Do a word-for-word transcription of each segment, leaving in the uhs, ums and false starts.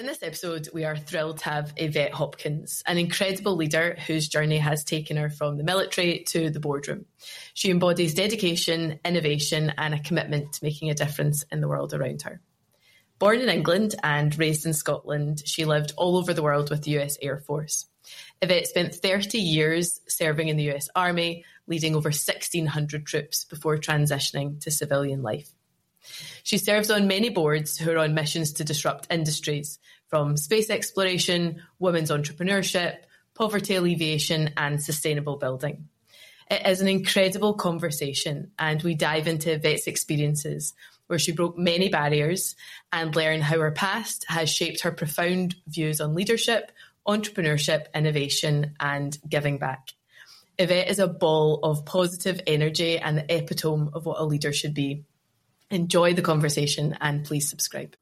this episode, we are thrilled to have Yvette Hopkins, an incredible leader whose journey has taken her from the military to the boardroom. She embodies dedication, innovation, and a commitment to making a difference in the world around her. Born in England and raised in Scotland, she lived all over the world with the U S Air Force. Yvette spent thirty years serving in the U S Army, leading over sixteen hundred troops before transitioning to civilian life. She serves on many boards who are on missions to disrupt industries, from space exploration, women's entrepreneurship, poverty alleviation, and sustainable building. It is an incredible conversation, and we dive into Yvette's experiences, where she broke many barriers, and learn how her past has shaped her profound views on leadership, entrepreneurship, innovation, and giving back. Yvette is a ball of positive energy and the epitome of what a leader should be. Enjoy the conversation and please subscribe.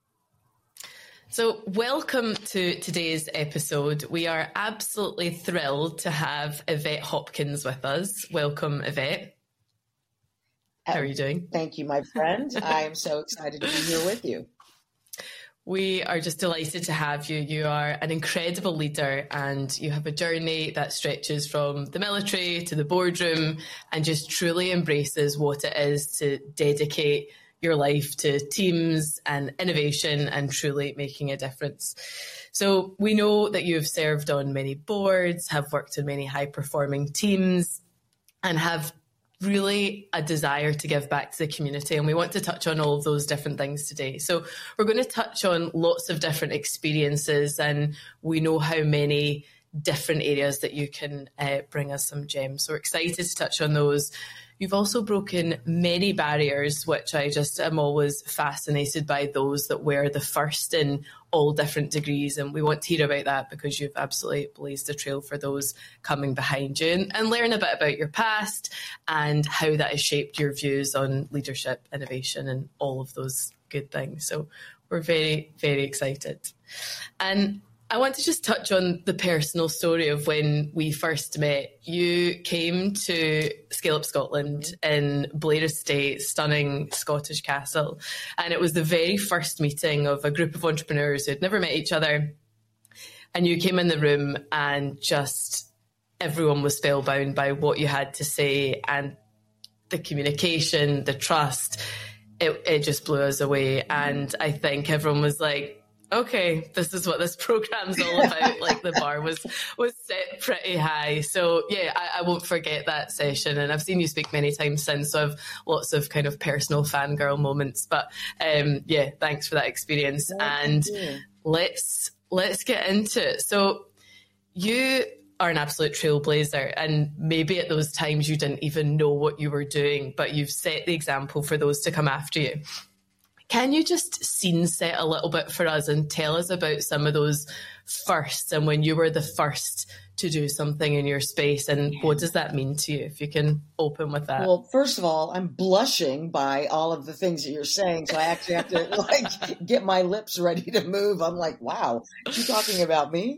So welcome to today's episode. We are absolutely thrilled to have Yvette Hopkins with us. Welcome, Yvette. How are you doing? Thank you, my friend. I am so excited to be here with you. We are just delighted to have you. You are an incredible leader and you have a journey that stretches from the military to the boardroom and just truly embraces what it is to dedicate your life to teams and innovation and truly making a difference. So we know that you've served on many boards, have worked in many high-performing teams, and have really a desire to give back to the community. And we want to touch on all of those different things today. So we're going to touch on lots of different experiences, and we know how many different areas that you can uh, bring us some gems. So we're excited to touch on those. You've also broken many barriers, which I just am always fascinated by, those that were the first in all different degrees. And we want to hear about that because you've absolutely blazed a trail for those coming behind you, and, and learn a bit about your past and how that has shaped your views on leadership, innovation, and all of those good things. So we're very, very excited. And I want to just touch on the personal story of when we first met. You came to Scale Up Scotland in Blair Estate, stunning Scottish castle. And it was the very first meeting of a group of entrepreneurs who had never met each other. And you came in the room and just everyone was spellbound by what you had to say, and the communication, the trust, it, it just blew us away. And I think everyone was like, okay, this is what this program's all about. Like the bar was was set pretty high. So yeah, I, I won't forget that session. And I've seen you speak many times since, so I've lots of kind of personal fangirl moments. But um, yeah, thanks for that experience. And let's let's get into it. So you are an absolute trailblazer, and maybe at those times you didn't even know what you were doing, but you've set the example for those to come after you. Can you just scene set a little bit for us and tell us about some of those firsts and when you were the first to do something in your space, and what does that mean to you, if you can open with that? Well, first of all, I'm blushing by all of the things that you're saying, so I actually have to like get my lips ready to move. I'm like, wow, are you talking about me?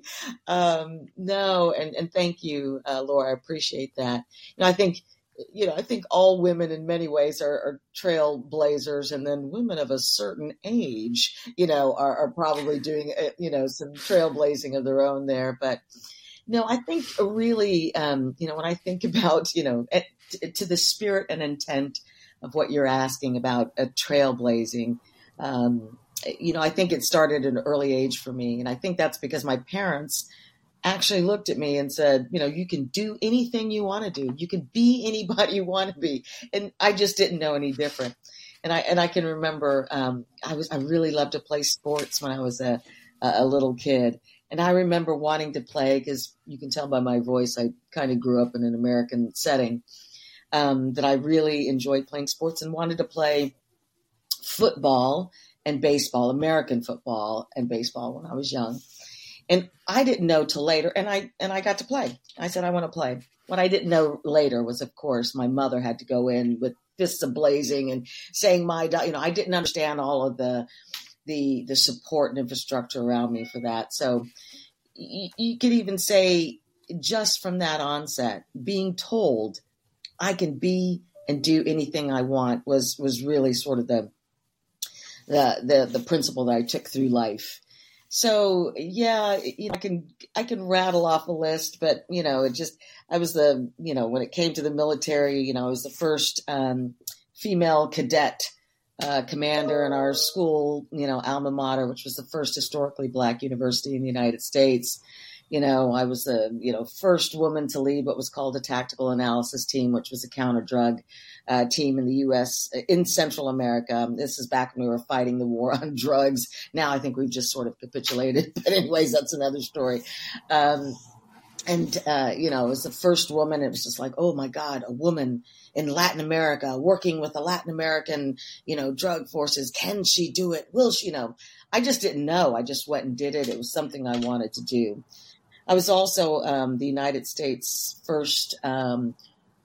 Um, no, and, and thank you, uh, Laura. I appreciate that. You know, I think You know, I think all women in many ways are, are trailblazers, and then women of a certain age, you know, are, are probably doing, you know, some trailblazing of their own there. But no, I think really, um, you know, when I think about, you know, at, to the spirit and intent of what you're asking about a trailblazing, um, you know, I think it started at an early age for me. And I think that's because my parents actually looked at me and said, you know, you can do anything you want to do. You can be anybody you want to be. And I just didn't know any different. And I, and I can remember, um, I was, I really loved to play sports when I was a, a little kid. And I remember wanting to play, because you can tell by my voice, I kind of grew up in an American setting, um, that I really enjoyed playing sports and wanted to play football and baseball, American football and baseball when I was young. And I didn't know till later, and I and I got to play. I said, I want to play. What I didn't know later was, of course, my mother had to go in with fists a-blazing and saying my, you know, I didn't understand all of the the the support and infrastructure around me for that. So you, you could even say, just from that onset, being told I can be and do anything I want was was really sort of the the the, the principle that I took through life. so yeah, you know, I can I can rattle off a list, but you know, it just I was the you know when it came to the military, you know, I was the first um, female cadet uh, commander in our school, you know, alma mater, which was the first historically Black university in the United States. You know, I was the you know first woman to lead what was called a tactical analysis team, which was a counter drug uh, team in the U S in Central America. This is back when we were fighting the war on drugs. Now I think we've just sort of capitulated. But anyways, that's another story. Um, and uh, you know, it was the first woman. It was just like, oh my God, a woman in Latin America working with the Latin American, you know, drug forces. Can she do it? Will she? You know, I just didn't know. I just went and did it. It was something I wanted to do. I was also um, the United States' first um,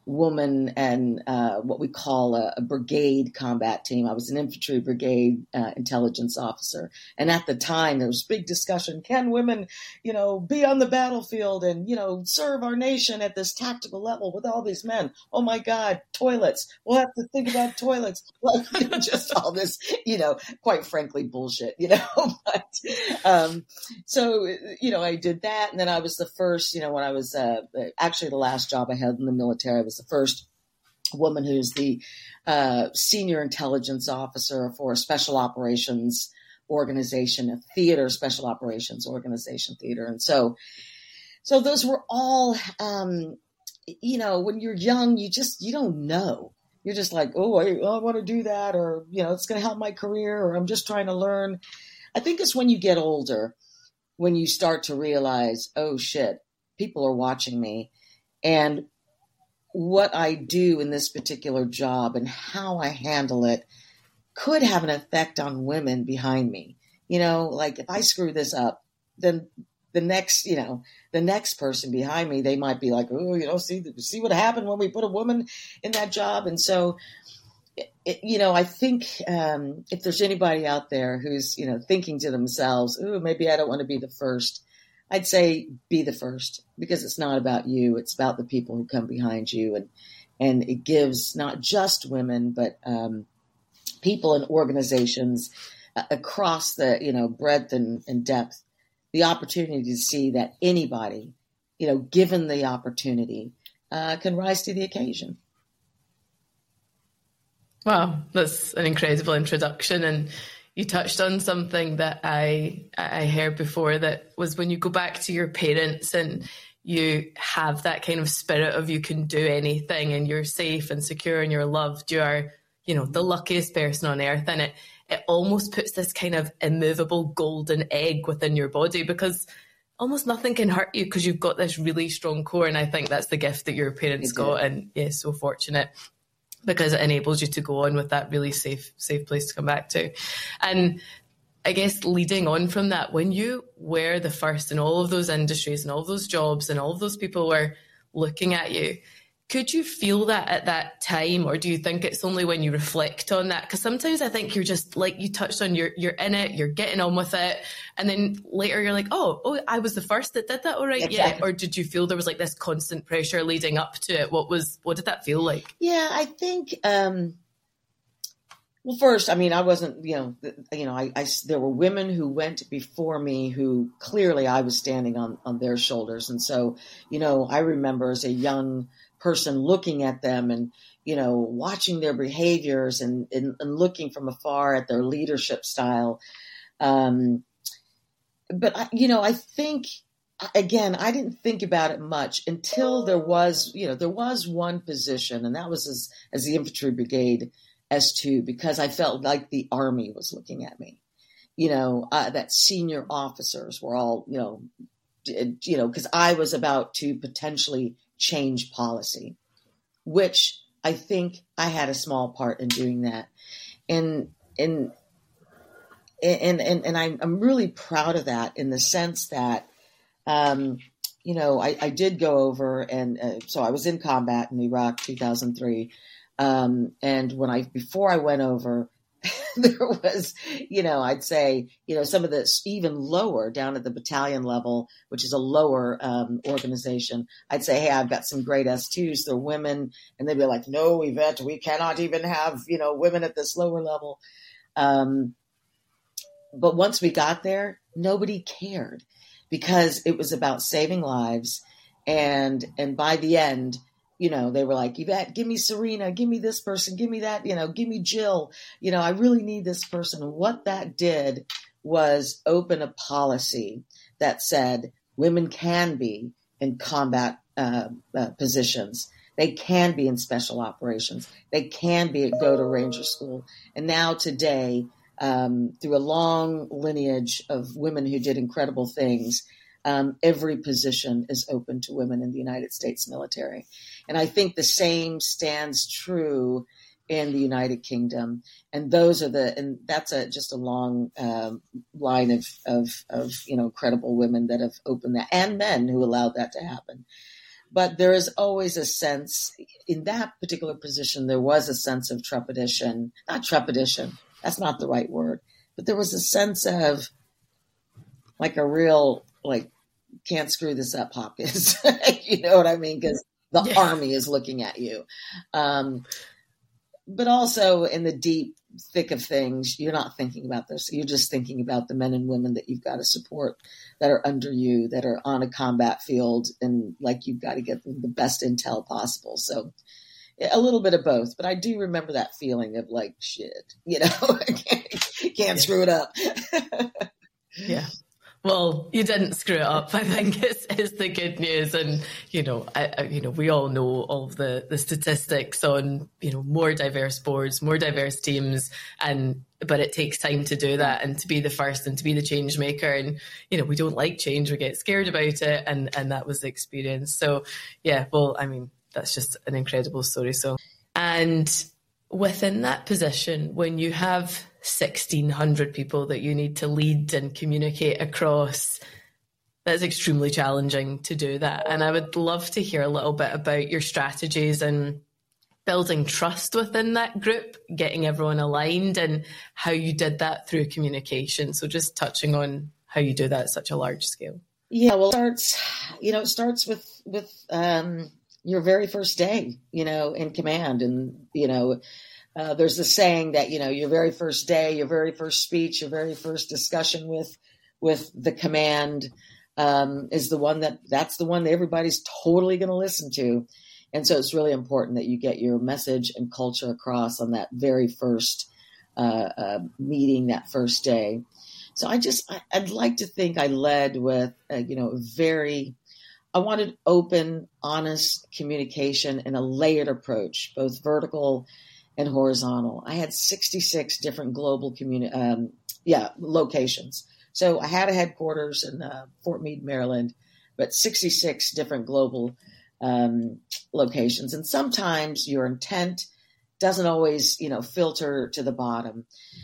woman and uh, what we call a, a brigade combat team. I was an infantry brigade uh, intelligence officer. And at the time, there was big discussion. Can women, you know, be on the battlefield and, you know, serve our nation at this tactical level with all these men? Oh, my God, toilets. We'll have to think about toilets. Like, you know, just all this, you know, quite frankly, bullshit, you know. But um, so, you know, I did that. And then I was the first, you know, when I was uh, actually the last job I had in the military, I was the first woman who's the uh, senior intelligence officer for a special operations organization, a theater, special operations organization theater. And so, so those were all, um, you know, when you're young, you just, you don't know. You're just like, oh, I, I want to do that, or, you know, it's going to help my career, or I'm just trying to learn. I think it's when you get older, when you start to realize, oh shit, people are watching me. And what I do in this particular job and how I handle it could have an effect on women behind me. You know, like if I screw this up, then the next, you know, the next person behind me, they might be like, oh, you know, see, see what happened when we put a woman in that job. And so, it, you know, I think um, if there's anybody out there who's, you know, thinking to themselves, oh, maybe I don't want to be the first, I'd say be the first, because it's not about you. It's about the people who come behind you. And, and it gives not just women, but um, people and organizations uh, across the, you know, breadth and, and depth, the opportunity to see that anybody, you know, given the opportunity, uh, can rise to the occasion. Wow, that's an incredible introduction. And you touched on something that I I heard before, that was when you go back to your parents and you have that kind of spirit of you can do anything and you're safe and secure and you're loved, you are, you know, the luckiest person on earth. And it, it almost puts this kind of immovable golden egg within your body, because almost nothing can hurt you because you've got this really strong core. And I think that's the gift that your parents got. And yeah, so fortunate, because it enables you to go on with that really safe, safe place to come back to. And I guess leading on from that, when you were the first in all of those industries and all of those jobs and all of those people were looking at you, could you feel that at that time? Or do you think it's only when you reflect on that? Because sometimes I think you're just like, you touched on, you're, you're in it, you're getting on with it. And then later you're like, oh, oh, I was the first that did that. All right. Exactly. Yeah. Or did you feel there was like this constant pressure leading up to it? What was, what did that feel like? Yeah, I think, um, well, first, I mean, I wasn't, you know, you know, I, I, there were women who went before me who clearly I was standing on, on their shoulders. And so, you know, I remember as a young person looking at them and, you know, watching their behaviors and, and, and looking from afar at their leadership style. Um, but, I, you know, I think, again, I didn't think about it much until there was, you know, there was one position, and that was as, as the infantry brigade S two, because I felt like the Army was looking at me, you know, uh, that senior officers were all, you know, you know, because I was about to potentially change policy, which I think I had a small part in doing that. And, and, and, and, and I'm, I'm really proud of that, in the sense that, um, you know, I, I did go over and uh, so I was in combat in Iraq, two thousand three. Um, and when I, before I went over, there was, you know, I'd say, you know, some of this even lower down at the battalion level, which is a lower um, organization. I'd say, hey, I've got some great S twos. They're women. And they'd be like, no, Yvette, we cannot even have, you know, women at this lower level. Um, but once we got there, nobody cared because it was about saving lives. And, and by the end, you know, they were like, Yvette, give me Serena, give me this person, give me that, you know, give me Jill, you know, I really need this person. And what that did was open a policy that said women can be in combat uh, uh, positions. They can be in special operations. They can be go to Ranger School. And now today, um, through a long lineage of women who did incredible things, um, every position is open to women in the United States military. And I think the same stands true in the United Kingdom. And those are the, and that's a, just a long um, line of, of, of, you know, credible women that have opened that, and men who allowed that to happen. But there is always a sense in that particular position, there was a sense of trepidation, not trepidation. That's not the right word, but there was a sense of like a real, like, can't screw this up, Hopkins. You know what I mean? Because the yeah. army is looking at you. Um, but also in the deep thick of things, you're not thinking about this. You're just thinking about the men and women that you've got to support, that are under you, that are on a combat field, and like you've got to get them the best intel possible. So a little bit of both, but I do remember that feeling of like, shit, you know, can't, can't yeah. screw it up. Yeah. Well, you didn't screw it up. I think is is the good news, and you know, I, I, you know, we all know all of the the statistics on you know more diverse boards, more diverse teams, and but it takes time to do that and to be the first and to be the change maker. And you know, we don't like change; we get scared about it, and and that was the experience. So, yeah, well, I mean, that's just an incredible story. So, and within that position, when you have sixteen hundred people that you need to lead and communicate across, that's extremely challenging to do that. And I would love to hear a little bit about your strategies and building trust within that group, getting everyone aligned, and how you did that through communication. So just touching on how you do that at such a large scale. Yeah, well, it starts, you know, it starts with, with um, your very first day, you know, in command. And, you know, Uh, there's a saying that, you know, your very first day, your very first speech, your very first discussion with with the command um, is the one that that's the one that everybody's totally going to listen to. And so it's really important that you get your message and culture across on that very first uh, uh, meeting, that first day. So I just I, I'd like to think I led with, uh, you know, very I wanted open, honest communication and a layered approach, both vertical and horizontal. I had sixty-six different global communi- um, yeah, locations. So I had a headquarters in uh, Fort Meade, Maryland, but sixty-six different global um, locations. And sometimes your intent doesn't always, you know, filter to the bottom.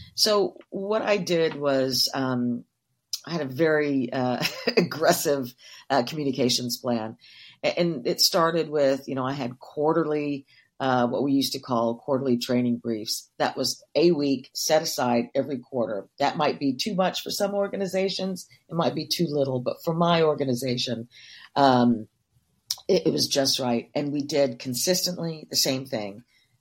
So what I did was um, I had a very uh, aggressive uh, communications plan. And it started with, you know, I had quarterly Uh, what we used to call quarterly training briefs. That was a week set aside every quarter. That might be too much for some organizations. It might be too little, but for my organization, um, it, it was just right. And we did consistently the same thing.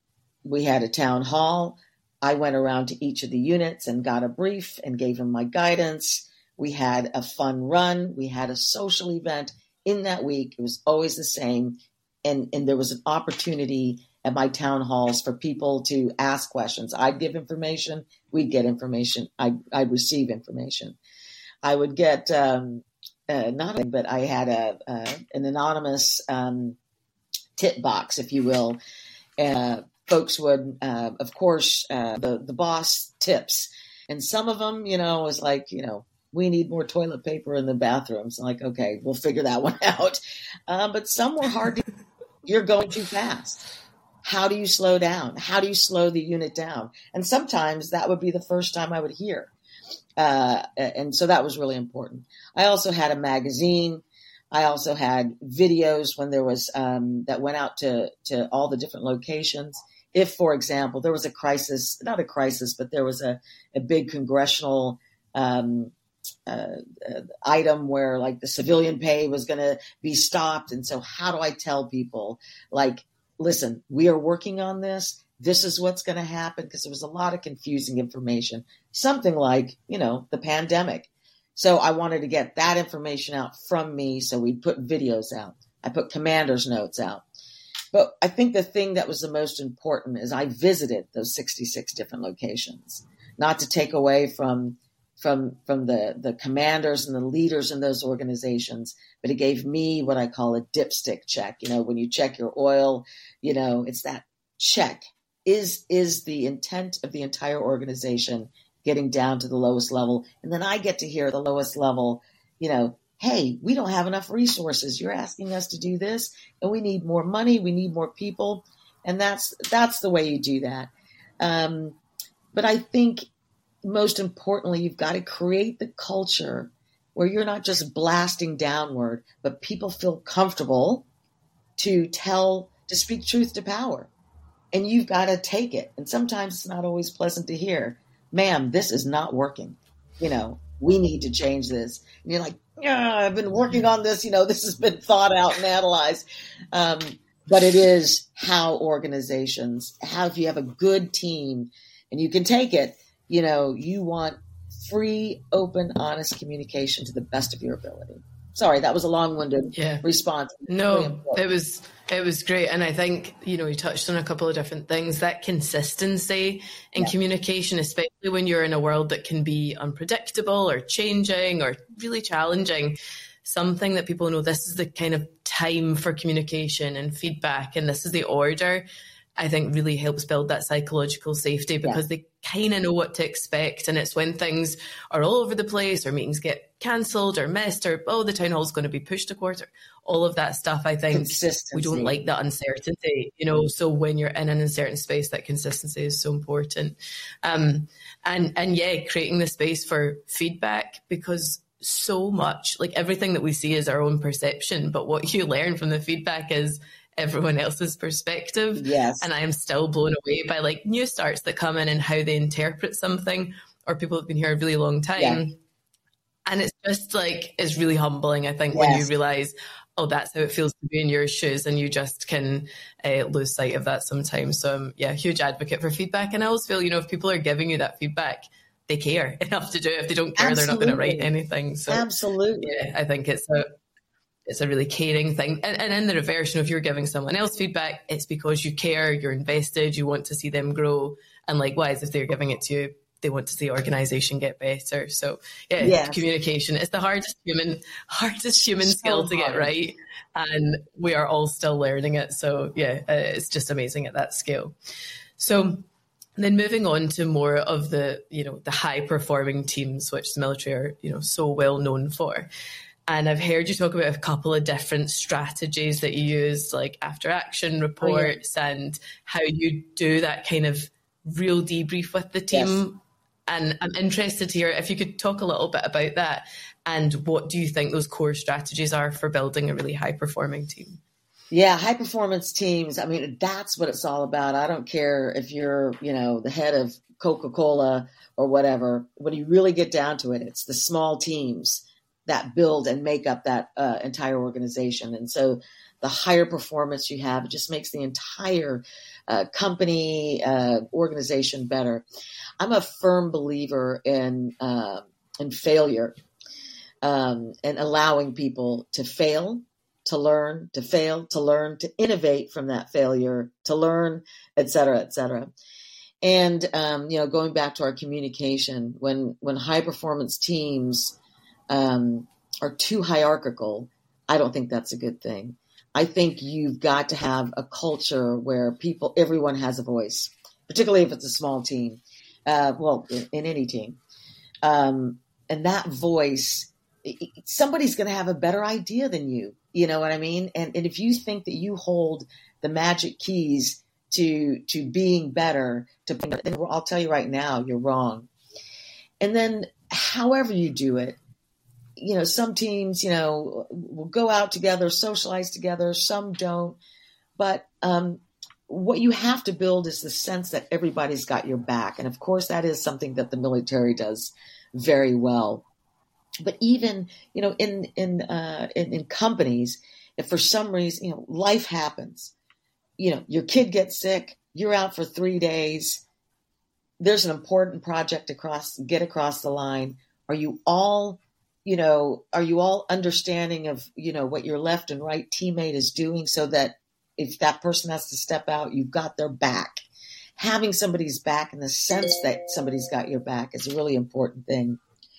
We had a town hall. I went around to each of the units and got a brief and gave them my guidance. We had a fun run. We had a social event in that week. It was always the same. And, and there was an opportunity at my town halls for people to ask questions. I'd give information. We'd get information. I'd, I'd receive information. I would get, um, uh, not, a, but I had a, uh, an anonymous um, tip box, if you will. Uh, folks would, uh, of course, uh, the, the boss tips. And some of them, you know, was like, you know, we need more toilet paper in the bathrooms. I'm like, okay, we'll figure that one out. Uh, but some were hard to You're going too fast. How do you slow down? How do you slow the unit down? And sometimes that would be the first time I would hear. Uh, and so that was really important. I also had a magazine. I also had videos when there was, um, that went out to, to all the different locations. If, for example, there was a crisis, not a crisis, but there was a, a big congressional, um, Uh, uh, item where like the civilian pay was going to be stopped. And so how do I tell people, like, listen, we are working on this. this is what's going to happen, because there was a lot of confusing information, something like, you know, the pandemic. So I wanted to get that information out from me. So we put videos out. I put commander's notes out. But I think the thing that was the most important is I visited those sixty-six different locations, not to take away from from from the, the commanders and the leaders in those organizations, but it gave me what I call a dipstick check. You know, when you check your oil, you know, it's that check. Is is the intent of the entire organization getting down to the lowest level? And then I get to hear the lowest level, you know, hey, we don't have enough resources. You're asking us to do this, and we need more money. We need more people. And that's that's the way you do that. Um, but I think most importantly, you've got to create the culture where you're not just blasting downward, but people feel comfortable to tell, to speak truth to power. And you've got to take it. And sometimes it's not always pleasant to hear, ma'am, this is not working. You know, we need to change this. And you're like, yeah, I've been working on this. You know, this has been thought out and analyzed. Um, but it is how organizations, how if you have a good team and you can take it, you know, you want free, open, honest communication to the best of your ability. Sorry, that was a long-winded yeah. response. No, it was it was great. And I think, you know, you touched on a couple of different things. That consistency in yeah. communication, especially when you're in a world that can be unpredictable or changing or really challenging, something that people know this is the kind of time for communication and feedback, and this is the order, I think really helps build that psychological safety, because yeah. they kind of know what to expect. And it's when things are all over the place or meetings get cancelled or missed or, oh, the town hall is going to be pushed a quarter, all of that stuff. I think we don't like that uncertainty, you know, so when you're in an uncertain space, that consistency is so important. Um, and, and yeah, creating the space for feedback, because so much, like everything that we see is our own perception, but what you learn from the feedback is everyone else's perspective. Yes. And I am still blown away by like new starts that come in and how they interpret something, or people have been here a really long time. Yeah. And it's just like, it's really humbling, I think, yes. when you realize, oh, that's how it feels to be in your shoes, and you just can uh, lose sight of that sometimes. So I'm, yeah, huge advocate for feedback. And I always feel, you know, if people are giving you that feedback, they care enough to do it. If they don't care, Absolutely. They're not going to write anything. So Absolutely. Yeah, I think it's a, it's a really caring thing. And, and in the reverse, you know, if you're giving someone else feedback, it's because you care, you're invested, you want to see them grow. And likewise, if they're giving it to you, they want to see organization get better. So yeah, yes. communication is the hardest human, hardest human so skill to hard. Get right. And we are all still learning it. So yeah, uh, it's just amazing at that scale. So then moving on to more of the, you know, the high performing teams, which the military are, you know, so well known for. And I've heard you talk about a couple of different strategies that you use, like after action reports, oh, yeah. and how you do that kind of real debrief with the team. Yes. And I'm interested to hear if you could talk a little bit about that, and what do you think those core strategies are for building a really high performing team? Yeah, high performance teams. I mean, that's what it's all about. I don't care if you're, you know, the head of Coca-Cola or whatever. When you really get down to it, it's the small teams that build and make up that uh, entire organization. And so the higher performance you have, it just makes the entire uh, company, uh, organization better. I'm a firm believer in, uh, in failure, um, and allowing people to fail, to learn, to fail, to learn, to innovate from that failure, to learn, et cetera, et cetera. And, um, you know, going back to our communication, when, when high performance teams um, are too hierarchical, I don't think that's a good thing. I think you've got to have a culture where people, everyone has a voice, particularly if it's a small team. Uh, well, in, in any team. Um, and that voice, it, somebody's going to have a better idea than you. You know what I mean? And, and if you think that you hold the magic keys to, to being better, to, then I'll tell you right now, you're wrong. And then however you do it, you know, some teams, you know, will go out together, socialize together. Some don't. But um, what you have to build is the sense that everybody's got your back. And of course, that is something that the military does very well. But even, you know, in, in, uh, in, in companies, if for some reason, you know, life happens, you know, your kid gets sick, you're out for three days. There's an important project across, get across the line. Are you all, you know, are you all understanding of, you know, what your left and right teammate is doing so that if that person has to step out, you've got their back? Having somebody's back in the sense that somebody's got your back is a really important thing.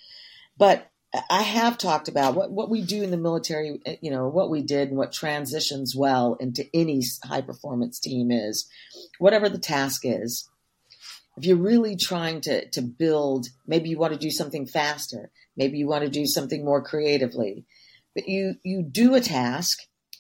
But I have talked about what, what we do in the military, you know, what we did and what transitions well into any high performance team is whatever the task is. If you're really trying to, to build, maybe you want to do something faster, maybe you want to do something more creatively, but you, you do a task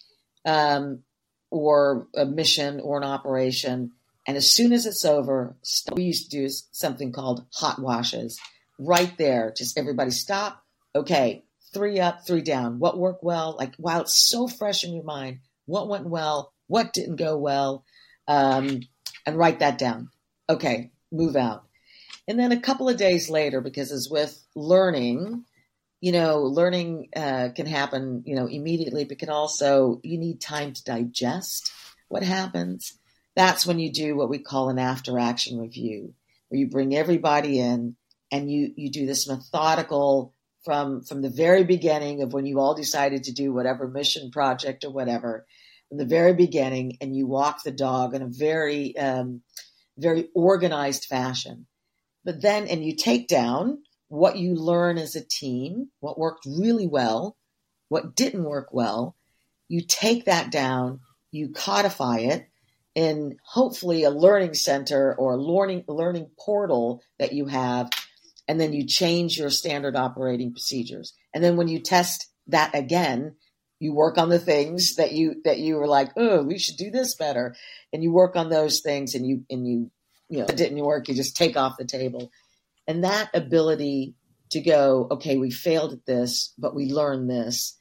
um, or a mission or an operation. And as soon as it's over, we used to do something called hot washes right there. Just everybody stop. Okay, three up, three down. What worked well? Like, wow, it's so fresh in your mind. What went well? What didn't go well? Um, and write that down. Okay, move out. And then a couple of days later, because as with learning, you know, learning uh, can happen, you know, immediately, but can also, you need time to digest what happens. That's when you do what we call an after action review, where you bring everybody in and you, you do this methodical from, from the very beginning of when you all decided to do whatever mission project or whatever, from the very beginning, and you walk the dog in a very, um, very organized fashion. But then, and you take down what you learn as a team, what worked really well, what didn't work well. You take that down, you codify it in hopefully a learning center or a learning, learning portal that you have, and then you change your standard operating procedures. And then when you test that again, you work on the things that you that you were like, oh, we should do this better. And you work on those things, and you and you, you know, it didn't work, you just take off the table. And that ability to go, okay, we failed at this, but we learned this.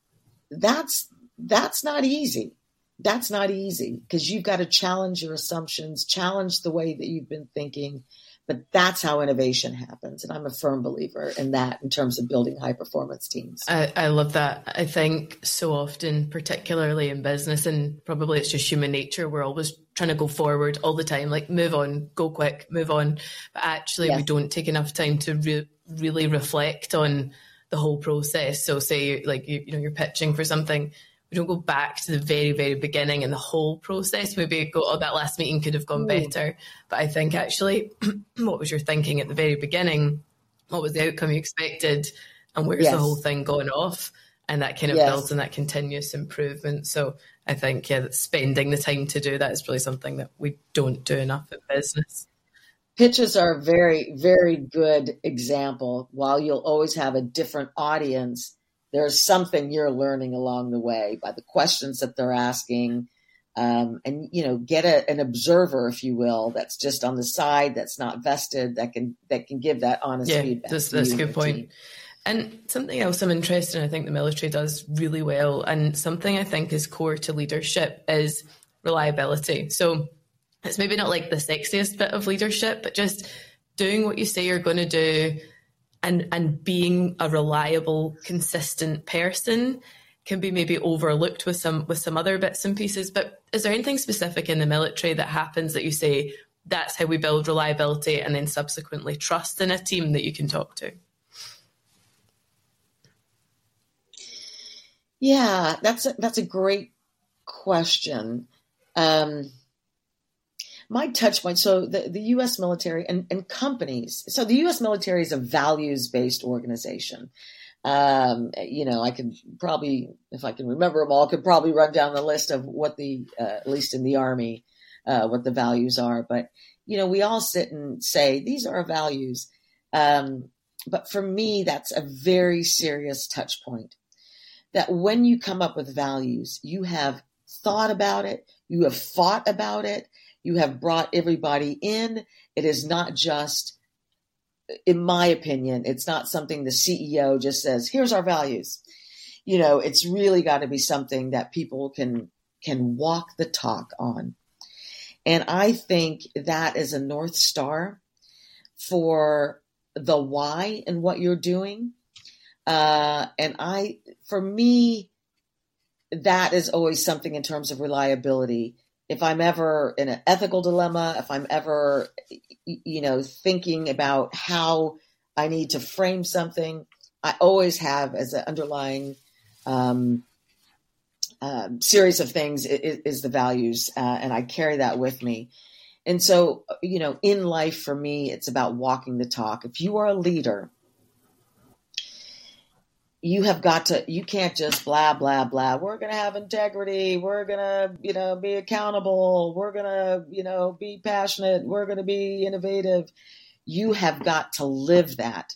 That's that's not easy. That's not easy because you've got to challenge your assumptions, challenge the way that you've been thinking. But that's how innovation happens. And I'm a firm believer in that in terms of building high performance teams. I, I love that. I think so often, particularly in business, and probably it's just human nature, we're always trying to go forward all the time, like move on, go quick, move on. But actually, yes. we don't take enough time to re- really reflect on the whole process. So say like, you, you know, you're pitching for something. We don't go back to the very, very beginning and the whole process. Maybe go, oh, that last meeting could have gone Ooh. better. But I think actually, what was your thinking at the very beginning? What was the outcome you expected? And where's yes. the whole thing going off? And that kind of yes. builds on that continuous improvement. So I think, yeah, that spending the time to do that is really something that we don't do enough in business. Pitches are a very, very good example. While you'll always have a different audience, there's something you're learning along the way by the questions that they're asking. Um, and, you know, get a, an observer, if you will, that's just on the side, that's not vested, that can that can give that honest yeah, feedback. That's, that's a good point. Team. And something else I'm interested in, I think the military does really well, and something I think is core to leadership is reliability. So it's maybe not like the sexiest bit of leadership, but just doing what you say you're going to do, and and being a reliable, consistent person can be maybe overlooked with some with some other bits and pieces. But is there anything specific in the military that happens that you say, that's how we build reliability and then subsequently trust in a team that you can talk to? Yeah, that's a, that's a great question. Um, My touch point, so the, the U S military and, and companies, so the U S military is a values-based organization. Um, you know, I could probably, if I can remember them all, could probably run down the list of what the, uh, at least in the Army, uh, what the values are. But, you know, we all sit and say, these are our values. Um, but for me, that's a very serious touch point. That when you come up with values, you have thought about it, you have fought about it, you have brought everybody in. It is not just, in my opinion, it's not something the C E O just says, here's our values. You know, it's really got to be something that people can, can walk the talk on. And I think that is a North Star for the why and what you're doing. Uh, and I, for me, that is always something in terms of reliability. if I'm ever in an ethical dilemma, if I'm ever, you know, thinking about how I need to frame something, I always have as an underlying um, um, series of things is, is the values, uh, and I carry that with me. And so, you know, in life for me, it's about walking the talk. If you are a leader, you have got to, you can't just blah, blah, blah. We're going to have integrity. We're going to, you know, be accountable. We're going to, you know, be passionate. We're going to be innovative. You have got to live that.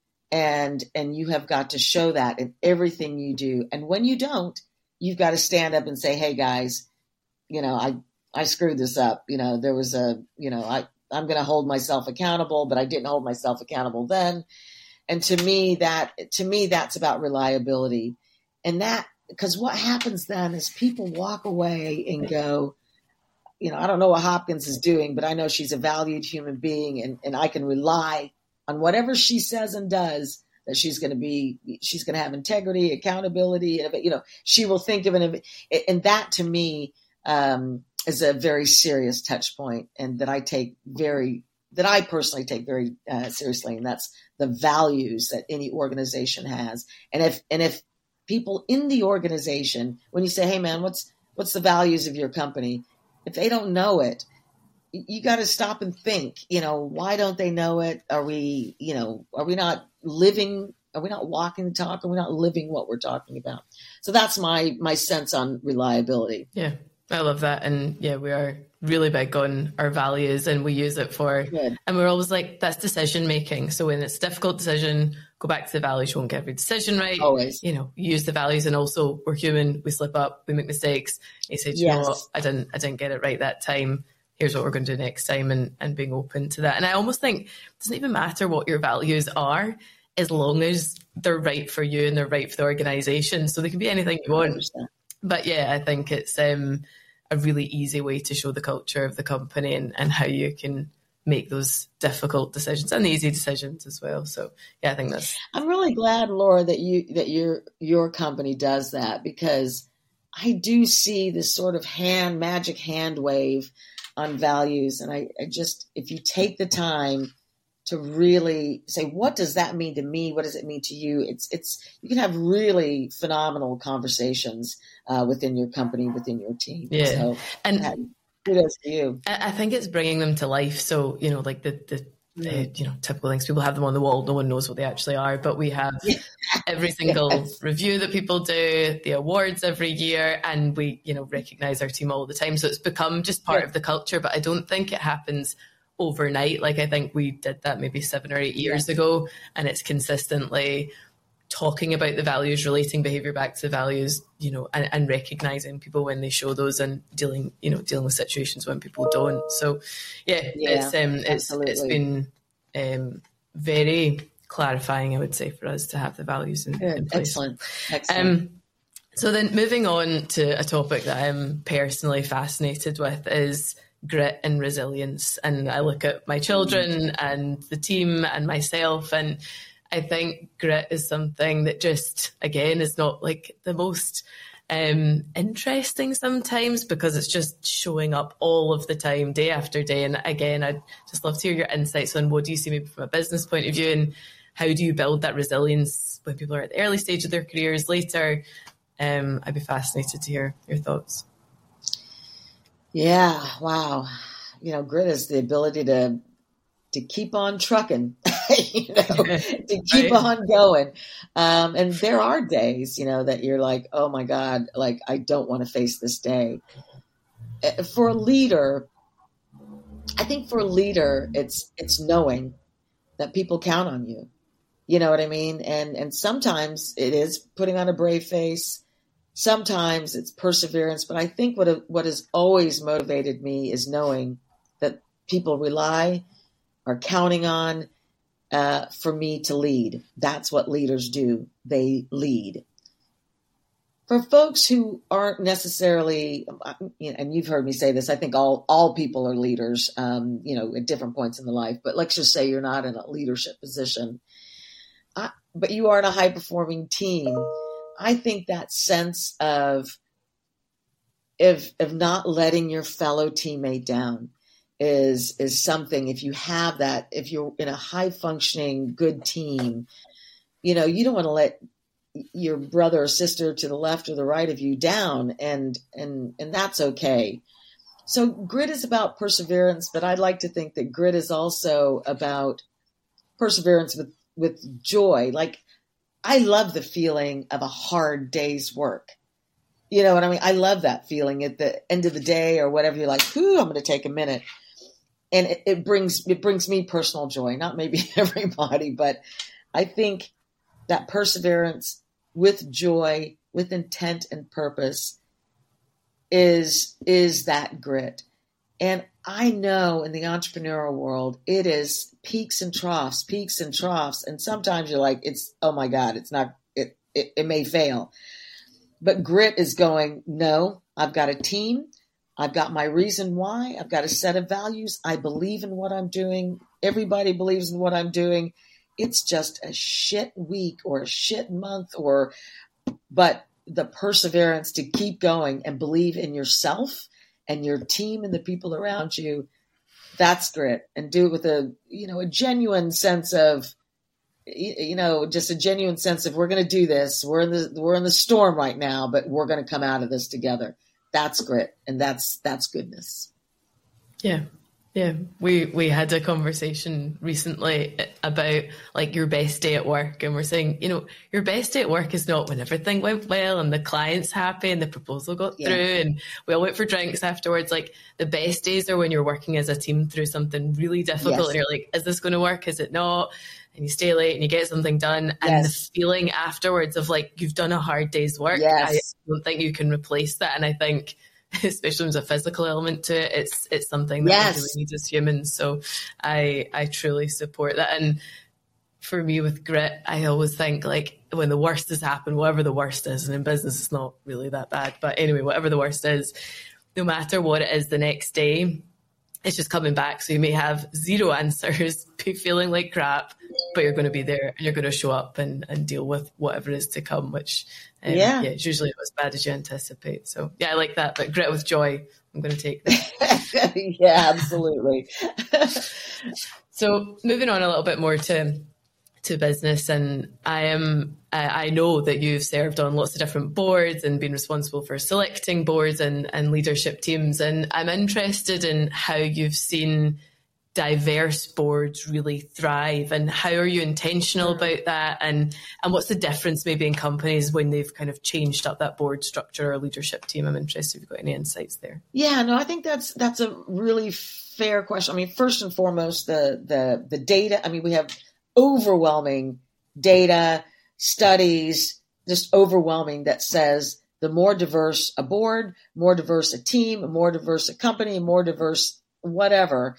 And, and you have got to show that in everything you do. And when you don't, you've got to stand up and say, hey guys, you know, I, I screwed this up. You know, there was a, you know, I, I'm going to hold myself accountable, but I didn't hold myself accountable then. And to me, that, to me, that's about reliability. And that, because what happens then is people walk away and go, you know, I don't know what Hopkins is doing, but I know she's a valued human being, and, and I can rely on whatever she says and does, that she's going to be, she's going to have integrity, accountability, and, you know, she will think of it. And that to me, um, is a very serious touch point, and that I take very, that I personally take very uh, seriously. And that's the values that any organization has. And if, and if people in the organization, when you say, hey man, what's, what's the values of your company? If they don't know it, you got to stop and think, you know, why don't they know it? Are we, you know, are we not living, are we not walking the talk? Are we not living what we're talking about? So that's my, my sense on reliability. Yeah. I love that. And yeah, we are really big on our values, and we use it for, Good. And we're always like, that's decision making. So when it's a difficult decision, go back to the values. You won't get every decision right. Always. You know, use the values. And also, we're human. We slip up. We make mistakes. He said, you yes. know what? I didn't, I didn't get it right that time. Here's what we're going to do next time, and, and being open to that. And I almost think it doesn't even matter what your values are, as long as they're right for you and they're right for the organization. So they can be anything you want. But yeah, I think it's um, a really easy way to show the culture of the company, and, and how you can make those difficult decisions and the easy decisions as well. So yeah, I think that's. I'm really glad, Laura, that you that your your company does that, because I do see this sort of hand magic hand wave on values, and I, I just, if you take the time to really say, what does that mean to me? What does it mean to you? It's, it's, you can have really phenomenal conversations uh, within your company, within your team. Yeah. So, and uh, kudos to you. I think it's bringing them to life. So, you know, like the, the, the you know, typical things, people have them on the wall. No one knows what they actually are, but we have every single yes. review that people do, the awards every year, and we, you know, recognize our team all the time. So it's become just part yes. of the culture, but I don't think it happens overnight. Like, I think we did that maybe seven or eight years yeah. ago, and it's consistently talking about the values, relating behavior back to the values, you know, and, and recognizing people when they show those, and dealing, you know, dealing with situations when people don't. So yeah, yeah it's, um, it's, it's been um, very clarifying, I would say, for us to have the values in, in place. Excellent. Excellent. Um, so then moving on to a topic that I'm personally fascinated with is grit and resilience. And I look at my children and the team and myself, and I think grit is something that just, again, is not like the most um, interesting sometimes, because it's just showing up all of the time, day after day. And again, I'd just love to hear your insights on what do you see maybe from a business point of view, and how do you build that resilience when people are at the early stage of their careers, later? Um, I'd be fascinated to hear your thoughts. Yeah. Wow. You know, grit is the ability to, to keep on trucking, you know, to keep right. on going. Um, and there are days, you know, that you're like, oh my God, like, I don't want to face this day. For a leader, I think for a leader, it's, it's knowing that people count on you. You know what I mean? And, and sometimes it is putting on a brave face. Sometimes it's perseverance, but I think what what has always motivated me is knowing that people rely, are counting on uh, for me to lead. That's what leaders do. They lead. For folks who aren't necessarily, and you've heard me say this, I think all all people are leaders, um, you know, at different points in the life. But let's just say you're not in a leadership position, uh, but you are in a high performing team. I think that sense of if, if not letting your fellow teammate down is, is something, if you have that, if you're in a high functioning, good team, you know, you don't want to let your brother or sister to the left or the right of you down, and, and, and that's okay. So grit is about perseverance, but I'd like to think that grit is also about perseverance with, with joy. Like, I love the feeling of a hard day's work. You know what I mean? I love that feeling at the end of the day or whatever. You're like, whew, I'm going to take a minute. And it, it brings, it brings me personal joy, not maybe everybody, but I think that perseverance with joy, with intent and purpose is, is that grit. And I know in the entrepreneurial world, it is peaks and troughs, peaks and troughs. And sometimes you're like, it's, oh my God, it's not, it, it, it may fail. But grit is going, no, I've got a team. I've got my reason why. I've got a set of values. I believe in what I'm doing. Everybody believes in what I'm doing. It's just a shit week or a shit month or, but the perseverance to keep going and believe in yourself and your team and the people around you, that's grit. And do it with a, you know, a genuine sense of, you know, just a genuine sense of, we're going to do this. We're in the, we're in the storm right now, but we're going to come out of this together. That's grit. And that's, that's goodness. Yeah. Yeah. We, we had a conversation recently about like your best day at work. And we're saying, you know, your best day at work is not when everything went well and the client's happy and the proposal got yeah. through and we all went for drinks afterwards. Like, the best days are when you're working as a team through something really difficult. Yes. And you're like, is this going to work? Is it not? And you stay late and you get something done. And yes. the feeling afterwards of like, you've done a hard day's work. Yes. I don't think you can replace that. And I think, especially when there's a physical element to it, it's, it's something that yes. we really need as humans. So I, I truly support that. And for me with grit, I always think like when the worst has happened, whatever the worst is, and in business, it's not really that bad, but anyway, whatever the worst is, no matter what it is the next day, it's just coming back. So you may have zero answers, be feeling like crap, but you're going to be there and you're going to show up and, and deal with whatever is to come, which um, yeah. yeah, it's usually not as bad as you anticipate. So yeah, I like that, but grit with joy, I'm going to take that. Yeah, absolutely. So moving on a little bit more to to business, and I am uh, I know that you've served on lots of different boards and been responsible for selecting boards and, and leadership teams, and I'm interested in how you've seen diverse boards really thrive, and how are you intentional about that, and and what's the difference maybe in companies when they've kind of changed up that board structure or leadership team? I'm interested if you've got any insights there. Yeah, no, I think that's that's a really fair question. I mean, first and foremost, the the the data. I mean, we have overwhelming data, studies, just overwhelming, that says the more diverse a board, more diverse a team, more diverse a company, more diverse whatever,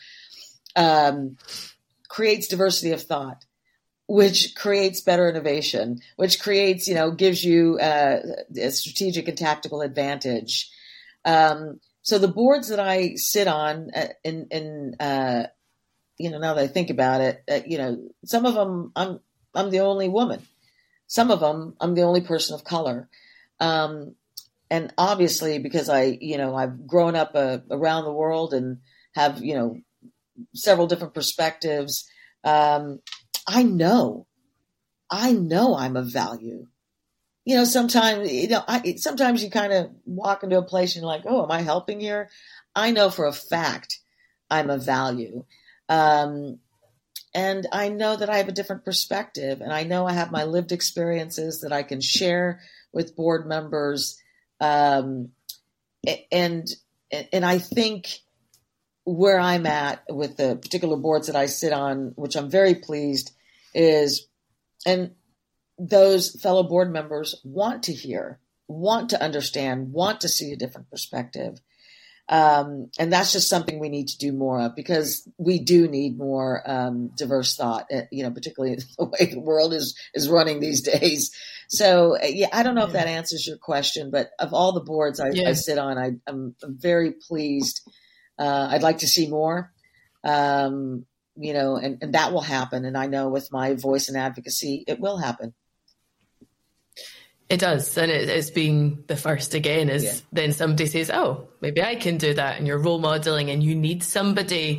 um, creates diversity of thought, which creates better innovation, which creates, you know, gives you uh, a strategic and tactical advantage. Um, so the boards that I sit on uh, in, in uh, you know, now that I think about it, uh, you know, some of them I'm, I'm the only woman. Some of them I'm the only person of color. Um, and obviously because I, you know, I've grown up uh, around the world and have, you know, several different perspectives. Um, I know, I know I'm of value. You know, sometimes, you know, I, sometimes you kind of walk into a place and you're like, oh, am I helping here? I know for a fact I'm of value. Um, and I know that I have a different perspective, and I know I have my lived experiences that I can share with board members. Um, and, and I think where I'm at with the particular boards that I sit on, which I'm very pleased, is, and those fellow board members want to hear, want to understand, want to see a different perspective. Um, and that's just something we need to do more of, because we do need more um, diverse thought, you know, particularly the way the world is, is running these days. So, yeah, I don't know yeah. if that answers your question, but of all the boards I, yeah. I sit on, I, I'm, I'm very pleased. Uh, I'd like to see more, um, you know, and, and that will happen. And I know with my voice and advocacy, it will happen. It does. And it, it's being the first again is Yeah. then somebody says, oh, maybe I can do that. And you're role modeling and you need somebody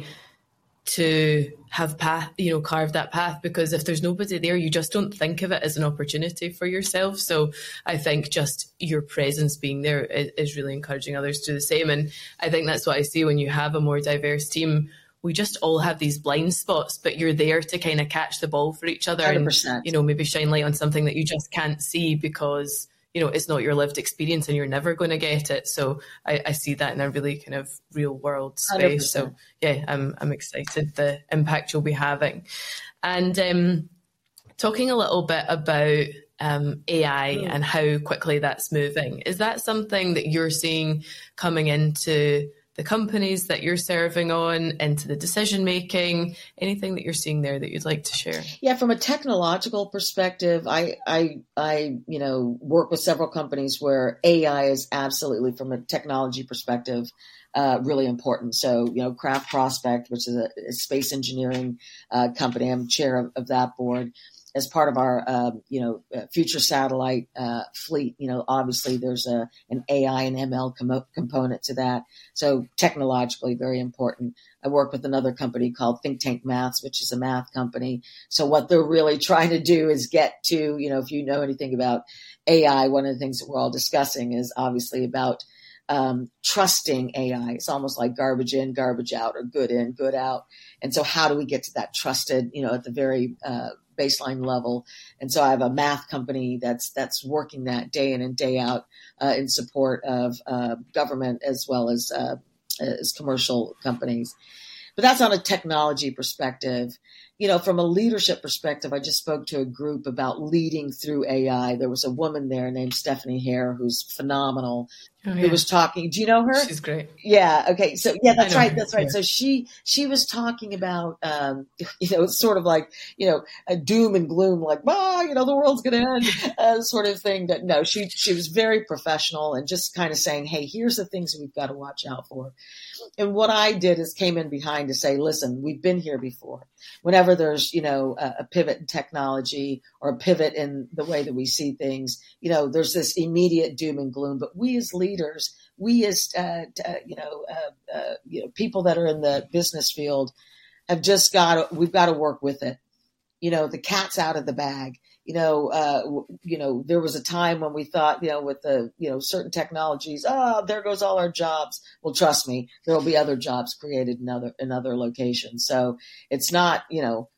to have path, you know, carve that path, because if there's nobody there, you just don't think of it as an opportunity for yourself. So I think just your presence being there is, is really encouraging others to do the same. And I think that's what I see when you have a more diverse team. We just all have these blind spots, but you're there to kind of catch the ball for each other one hundred percent. and, you know, maybe shine light on something that you just can't see because, you know, it's not your lived experience and you're never going to get it. So I, I see that in a really kind of real world space. one hundred percent. So yeah, I'm I'm excited the impact you'll be having. And um, talking a little bit about um, A I mm. and how quickly that's moving, is that something that you're seeing coming into the companies that you're serving on, into the decision making, anything that you're seeing there that you'd like to share? Yeah, from a technological perspective, I, I, I, you know, work with several companies where A I is absolutely, from a technology perspective, uh, really important. So, you know, Craft Prospect, which is a, a space engineering uh, company, I'm chair of, of that board. As part of our, uh, you know, uh, future satellite uh, fleet, you know, obviously there's a an A I and M L com- component to that. So technologically, very important. I work with another company called Think Tank Maths, which is a math company. So what they're really trying to do is get to, you know, if you know anything about A I, one of the things that we're all discussing is obviously about um, trusting A I. It's almost like garbage in, garbage out, or good in, good out. And so how do we get to that trusted, you know, at the very uh, baseline level? And so I have a math company that's that's working that day in and day out uh, in support of uh, government as well as uh, as commercial companies. But that's on a technology perspective. You know, from a leadership perspective, I just spoke to a group about leading through A I. There was a woman there named Stephanie Hare, who's phenomenal, oh, yeah. who was talking. Do you know her? She's great. Yeah. Okay. So yeah, that's right. Her. That's right. Yeah. So she, she was talking about, um, you know, it's sort of like, you know, a doom and gloom, like, ah, you know, the world's going to end uh, sort of thing. That no, she, she was very professional and just kind of saying, hey, here's the things that we've got to watch out for. And what I did is came in behind to say, listen, we've been here before. Whenever there's, you know, a, a pivot in technology or a pivot in the way that we see things, you know, there's this immediate doom and gloom. But we as leaders, we as, uh, uh, you know, uh, uh, you know, people that are in the business field have just got to, we've got to work with it. You know, the cat's out of the bag. You know, uh, w- you know, there was a time when we thought, you know, with the, you know, certain technologies, oh, there goes all our jobs. Well, trust me, there will be other jobs created in other, in other locations. So it's not, you know,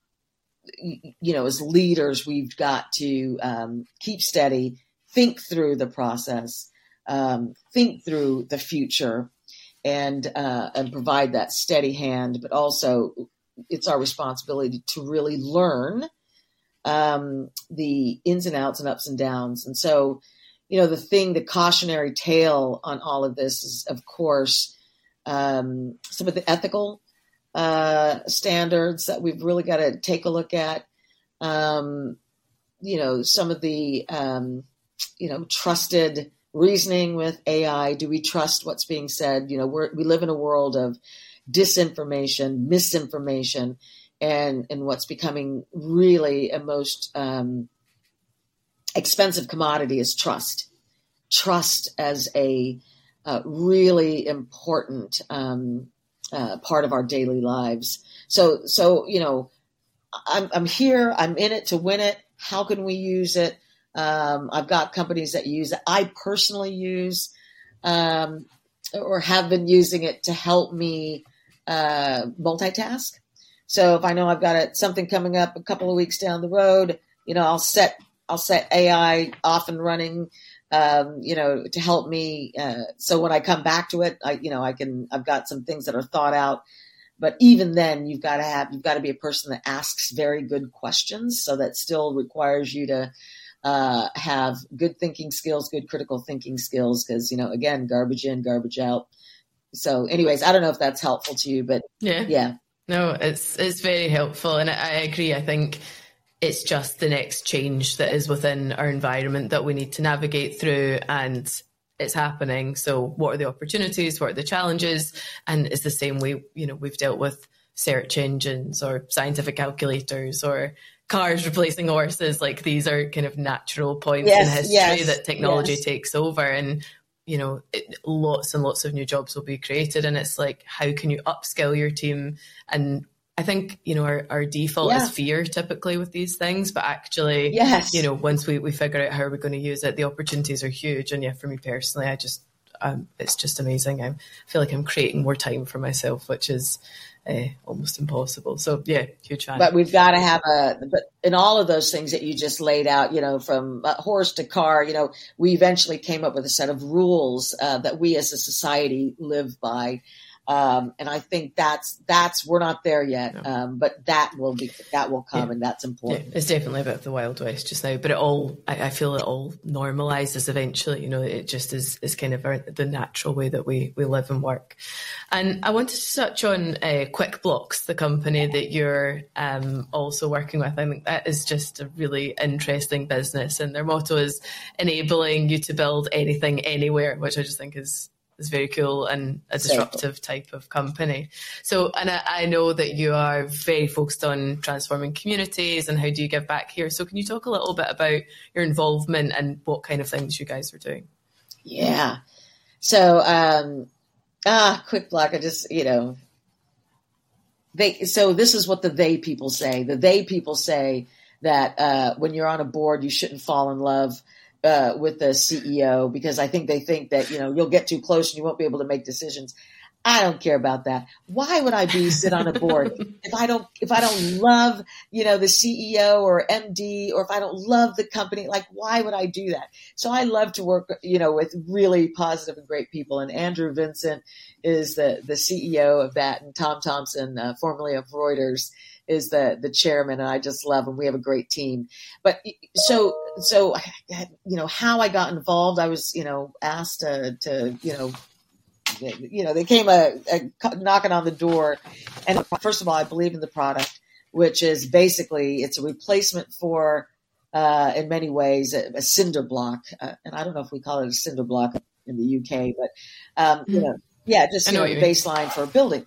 y- you know, as leaders, we've got to um, keep steady, think through the process, um, think through the future, and uh, and provide that steady hand. But also, it's our responsibility to really learn um, the ins and outs and ups and downs. And so, you know, the thing, the cautionary tale on all of this is, of course, um, some of the ethical uh, standards that we've really got to take a look at. Um, you know, some of the, um, you know, trusted reasoning with A I. Do we trust what's being said? You know, we're, we live in a world of disinformation, misinformation, and, and what's becoming really a most um, expensive commodity is trust. Trust as a uh, really important um, uh, part of our daily lives. So, so you know, I'm, I'm here. I'm in it to win it. How can we use it? Um, I've got companies that use it. I personally use um, or have been using it to help me uh, multitask. So if I know I've got a, something coming up a couple of weeks down the road, you know, I'll set I'll set A I off and running, um, you know, to help me. Uh, so when I come back to it, I, you know, I can. I've got some things that are thought out. But even then, you've got to have you've got to be a person that asks very good questions. So that still requires you to uh, have good thinking skills, good critical thinking skills, because, you know, again, garbage in, garbage out. So anyways, I don't know if that's helpful to you, but yeah. yeah. No, it's it's very helpful. And I, I agree. I think it's just the next change that is within our environment that we need to navigate through, and it's happening. So what are the opportunities? What are the challenges? And it's the same way, you know, we've dealt with search engines or scientific calculators or cars replacing horses. Like these are kind of natural points yes, in history yes, that technology yes. takes over, and you know, it, lots and lots of new jobs will be created. And it's like, how can you upskill your team? And I think, you know, our, our default yeah. is fear typically with these things, but actually, yes. you know, once we, we figure out how we're going to use it, the opportunities are huge. And yeah, for me personally, I just, um, it's just amazing. I feel like I'm creating more time for myself, which is uh, almost impossible. So yeah, huge fan. But we've got to have a, but in all of those things that you just laid out, you know, from uh, horse to car, you know, we eventually came up with a set of rules uh, that we as a society live by. Um, and I think that's, that's, we're not there yet. No. Um, but that will be, that will come, yeah. and that's important. Yeah, it's definitely a bit of the Wild West just now, but it all, I, I feel it all normalizes eventually, you know, it just is, is kind of our, the natural way that we, we live and work. And I wanted to touch on uh, QuickBlocks, the company that you're um, also working with. I think that is just a really interesting business, and their motto is enabling you to build anything, anywhere, which I just think is is very cool and a disruptive type of company. So, and I, I know that you are very focused on transforming communities and how do you give back here. So can you talk a little bit about your involvement and what kind of things you guys are doing? Yeah. So, um, ah, QuickBlock, I just, you know, they, so this is what the they people say. The they people say that uh, when you're on a board, you shouldn't fall in love Uh, with the C E O, because I think they think that, you know, you'll get too close and you won't be able to make decisions. I don't care about that. Why would I be sit on a board if I don't, if I don't love, you know, the C E O or M D, or if I don't love the company? Like, why would I do that? So I love to work, you know, with really positive and great people. And Andrew Vincent is the, the C E O of that. And Tom Thompson, uh, formerly of Reuters, is the, the chairman, and I just love him. We have a great team. But so, so, you know, how I got involved, I was, you know, asked to, to you know, you know, they came a, a knocking on the door. And first of all, I believe in the product, which is basically, it's a replacement for, uh, in many ways, a, a cinder block. Uh, and I don't know if we call it a cinder block in the U K, but, um, you know, yeah, just, you know, the baseline for a building.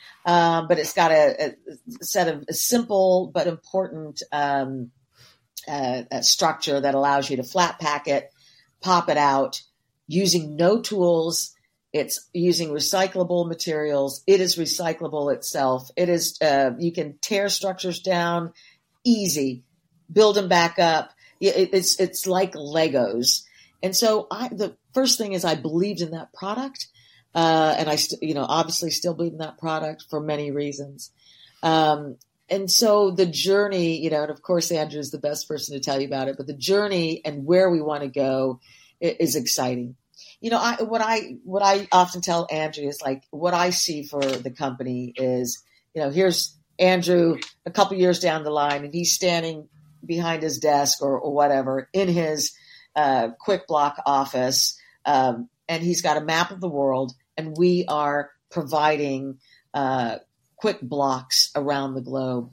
Um, but it's got a, a set of a simple but important um, uh, a structure that allows you to flat pack it, pop it out, using no tools. It's using recyclable materials. It is recyclable itself. It is uh, you can tear structures down, easy, build them back up. It, it's it's like Legos. And so I, the first thing is I believed in that product. Uh, and I, st- you know, obviously still believe in that product for many reasons. Um, and so the journey, you know, and of course, Andrew is the best person to tell you about it, but the journey and where we want to go is, is exciting. You know, I, what I, what I often tell Andrew is like, what I see for the company is, you know, here's Andrew a couple years down the line, and he's standing behind his desk or, or whatever in his, uh, QuickBlock office. Um, and he's got a map of the world. And we are providing uh, QuickBlocks around the globe.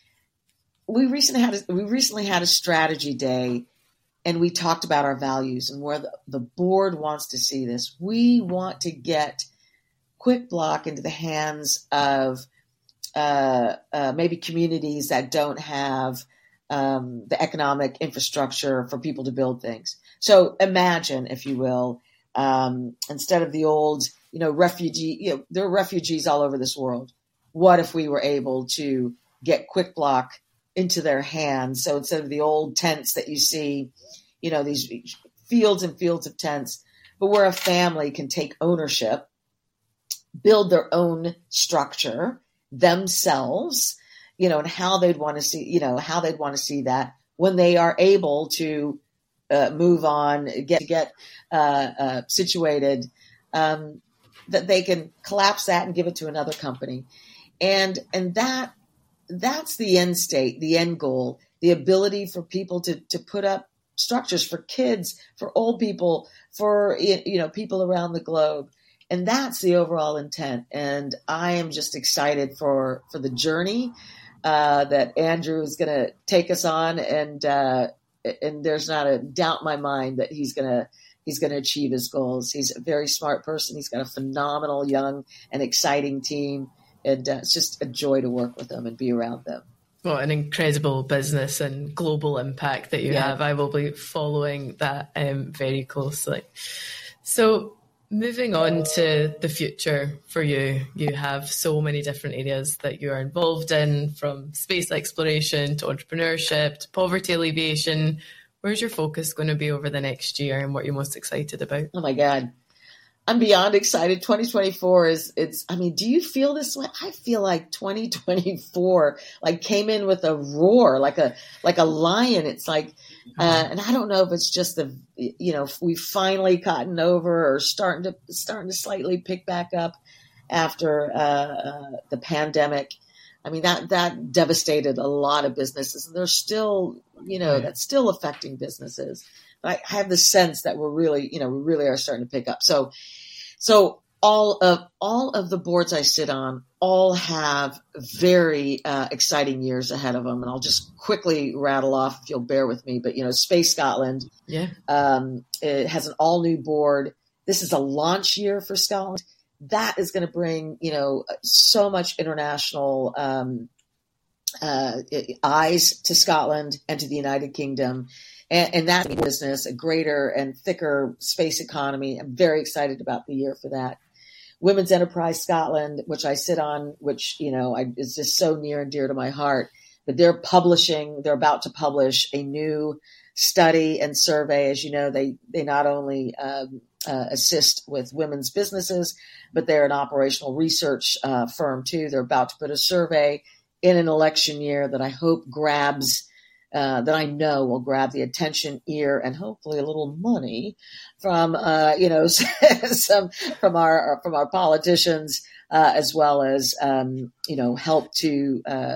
We recently had a, we recently had a strategy day, and we talked about our values and where the, the board wants to see this. We want to get QuickBlock into the hands of uh, uh, maybe communities that don't have um, the economic infrastructure for people to build things. So imagine, if you will, um, instead of the old, you know, refugee, you know, there are refugees all over this world. What if we were able to get QuickBlock into their hands? So instead of the old tents that you see, you know, these fields and fields of tents, but where a family can take ownership, build their own structure themselves, you know, and how they'd want to see, you know, how they'd want to see that when they are able to uh, move on, get, get uh, uh, situated, um, that they can collapse that and give it to another company. And, and that, that's the end state, the end goal, the ability for people to, to put up structures for kids, for old people, for, you know, people around the globe. And that's the overall intent. And I am just excited for, for the journey, uh, that Andrew is going to take us on. And, uh, and there's not a doubt in my mind that he's going to, he's going to achieve his goals. He's a very smart person. He's got a phenomenal, young and exciting team. And uh, it's just a joy to work with them and be around them. What an incredible business and global impact that you yeah. have. I will be following that um, very closely. So moving on to the future for you, you have so many different areas that you are involved in, from space exploration to entrepreneurship to poverty alleviation. Where's your focus going to be over the next year, and what you're most excited about? Oh my God. I'm beyond excited. twenty twenty-four is, it's, I mean, do you feel this way? I feel like twenty twenty-four, like came in with a roar, like a, like a lion. It's like, uh, and I don't know if it's just the, you know, we've finally gotten over or starting to, starting to slightly pick back up after, uh, uh, the pandemic. I mean, that, that devastated a lot of businesses, and they're still, you know, that's still affecting businesses. I have the sense that we're really, you know, we really are starting to pick up. So, so all of, all of the boards I sit on all have very uh, exciting years ahead of them. And I'll just quickly rattle off if you'll bear with me, but, you know, Space Scotland, yeah, um, it has an all new board. This is a launch year for Scotland. That is going to bring, you know, so much international, um, uh, eyes to Scotland and to the United Kingdom. And, and that business, a greater and thicker space economy. I'm very excited about the year for that. Women's Enterprise Scotland, which I sit on, which, you know, I, is just so near and dear to my heart. But they're publishing, they're about to publish a new study and survey. As you know, they, they not only um, uh, assist with women's businesses, but they're an operational research uh, firm too. They're about to put a survey in an election year that I hope grabs Uh, that I know will grab the attention, ear, and hopefully a little money from, uh, you know, some from our from our politicians, uh, as well as, um, you know, help to uh,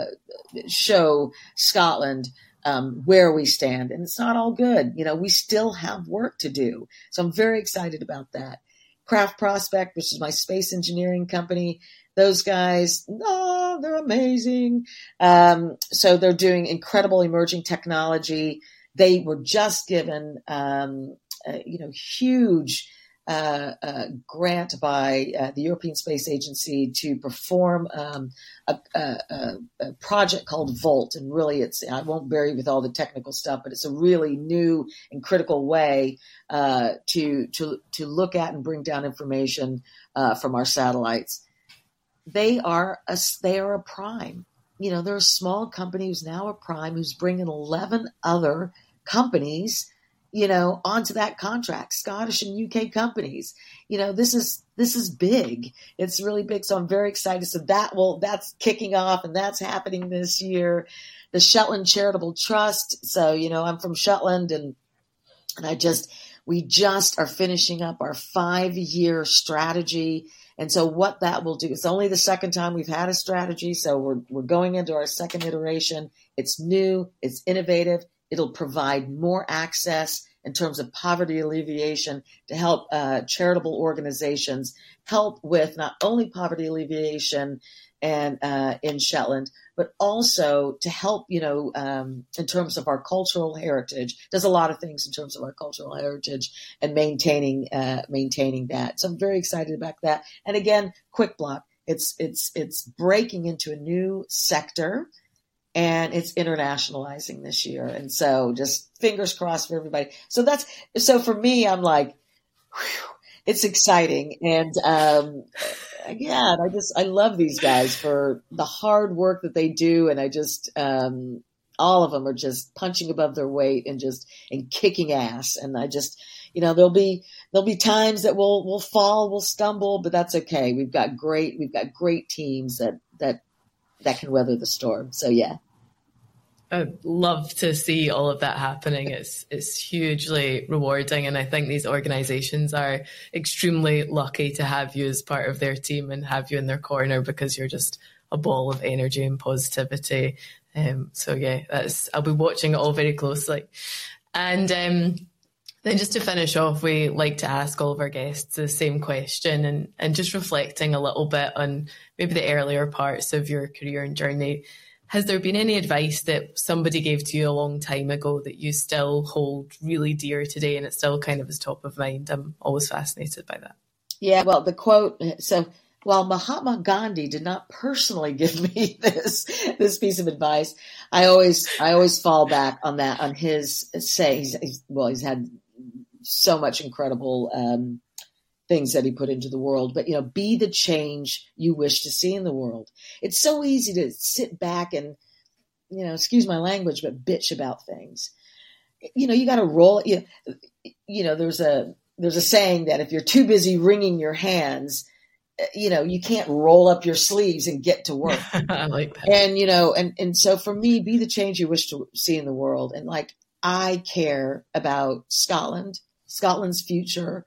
show Scotland um, where we stand. And it's not all good. You know, we still have work to do. So I'm very excited about that. Craft Prospect, which is my space engineering company. Those guys, no, they're amazing. Um, so they're doing incredible emerging technology. They were just given, um, uh, you know, huge uh, uh, grant by uh, the European Space Agency to perform um, a, a, a project called Volt. And really, it's I won't bore you with all the technical stuff, but it's a really new and critical way uh, to to to look at and bring down information uh, from our satellites. They are a, they are a prime. You know, they're a small company who's now a prime, who's bringing eleven other companies, you know, onto that contract, Scottish and U K companies. You know, this is, this is big. It's really big. So I'm very excited. So that will, that's kicking off, and that's happening this year. The Shetland Charitable Trust. So, you know, I'm from Shetland, and, and I just, we just are finishing up our five year strategy. And so what that will do, it's only the second time we've had a strategy. So we're, we're going into our second iteration. It's new, it's innovative. It'll provide more access in terms of poverty alleviation to help uh, charitable organizations help with not only poverty alleviation and uh, in Shetland, but also to help, you know, um, in terms of our cultural heritage. Does a lot of things in terms of our cultural heritage and maintaining uh, maintaining that. So I'm very excited about that. And again, Quick Block, it's it's it's breaking into a new sector, and it's internationalizing this year. And so just fingers crossed for everybody. So that's so for me, I'm like, whew, it's exciting. And um, again, I just I love these guys for the hard work that they do, and I just um, all of them are just punching above their weight and just and kicking ass. And I just, you know, there'll be there'll be times that we'll we'll fall, we'll stumble, but that's okay. We've got great we've got great teams that that that can weather the storm. So yeah. I'd love to see all of that happening. It's it's hugely rewarding, and I think these organisations are extremely lucky to have you as part of their team and have you in their corner, because you're just a ball of energy and positivity. Um, so yeah, that's I'll be watching it all very closely. And um, then just to finish off, we like to ask all of our guests the same question, and, and just reflecting a little bit on maybe the earlier parts of your career and journey. Has there been any advice that somebody gave to you a long time ago that you still hold really dear today, and it still kind of is top of mind? I'm always fascinated by that. Yeah, well, the quote, so while Mahatma Gandhi did not personally give me this this piece of advice, I always I always fall back on that on his say. He's, he's, well, he's had so much incredible um, things that he put into the world, but you know, be the change you wish to see in the world. It's so easy to sit back and, you know, excuse my language, but bitch about things. You know, you got to roll. You know, you know, there's a there's a saying that if you're too busy wringing your hands, you know, you can't roll up your sleeves and get to work. I like that. And, you know, and, and so for me, be the change you wish to see in the world. And like, I care about Scotland, Scotland's future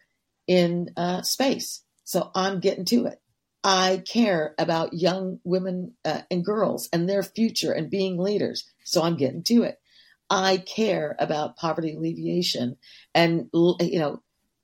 in uh, space. So I'm getting to it. I care about young women uh, and girls and their future and being leaders. So I'm getting to it. I care about poverty alleviation and, you know,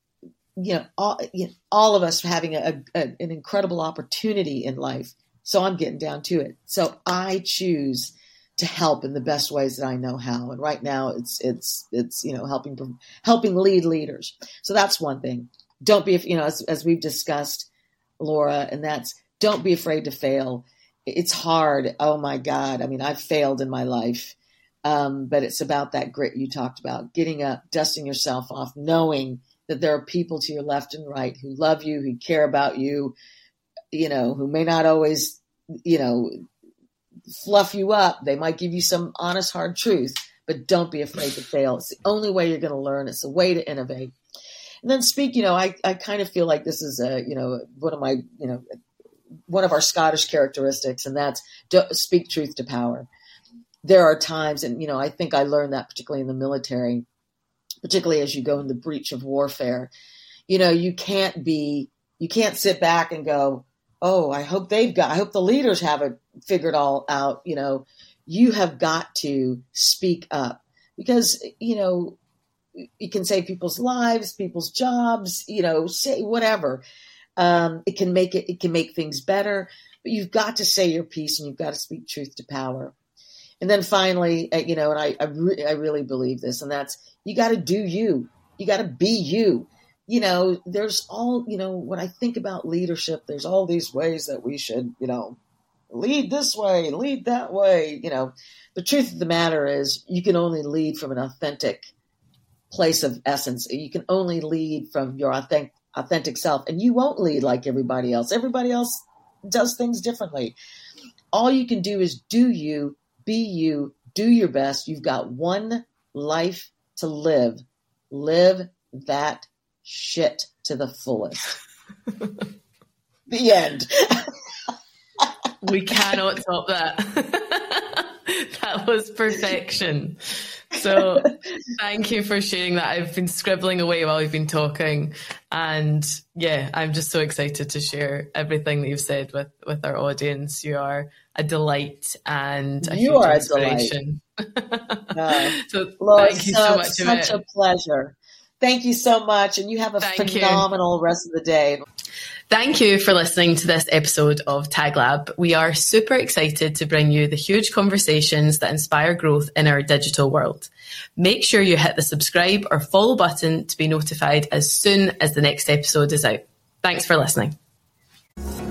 you know, all, you know, all of us having a, a, an incredible opportunity in life. So I'm getting down to it. So I choose to help in the best ways that I know how. And right now it's, it's, it's, you know, helping, helping lead leaders. So that's one thing. Don't be, you know, as, as we've discussed, Laura, and that's, don't be afraid to fail. It's hard. Oh my God. I mean, I've failed in my life. Um, but it's about that grit you talked about, getting up, dusting yourself off, knowing that there are people to your left and right who love you, who care about you, you know, who may not always, you know, fluff you up. They might give you some honest, hard truth, but don't be afraid to fail. It's the only way you're going to learn. It's a way to innovate. And then speak, you know, I, I kind of feel like this is a, you know, one of my, you know, one of our Scottish characteristics, and that's don't speak truth to power. There are times, and, you know, I think I learned that particularly in the military, particularly as you go in the breach of warfare. You know, you can't be, you can't sit back and go, oh, I hope they've got, I hope the leaders have it figured all out. You know, you have got to speak up because, you know, you can save people's lives, people's jobs, you know, say whatever. Um, it can make it, it can make things better, but you've got to say your piece and you've got to speak truth to power. And then finally, uh, you know, and I, I, re- I really believe this, and that's, you got to do you. You got to be you. You know, there's all, you know, when I think about leadership, there's all these ways that we should, you know, lead this way, lead that way. You know, the truth of the matter is you can only lead from an authentic place of essence. You can only lead from your authentic, authentic self, and you won't lead like everybody else. Everybody else does things differently. All you can do is do you, be you, do your best. You've got one life to live. Live that shit to the fullest. The end. We cannot top that. That was perfection. So thank you for sharing that. I've been scribbling away while we've been talking. And yeah, I'm just so excited to share everything that you've said with, with our audience. You are a delight and a you huge are inspiration. A delight. Uh, so Laura, thank you so, so much. Such a pleasure. Thank you so much. And you have a Thank phenomenal you. rest of the day. Thank you for listening to this episode of Tag Lab. We are super excited to bring you the huge conversations that inspire growth in our digital world. Make sure you hit the subscribe or follow button to be notified as soon as the next episode is out. Thanks for listening.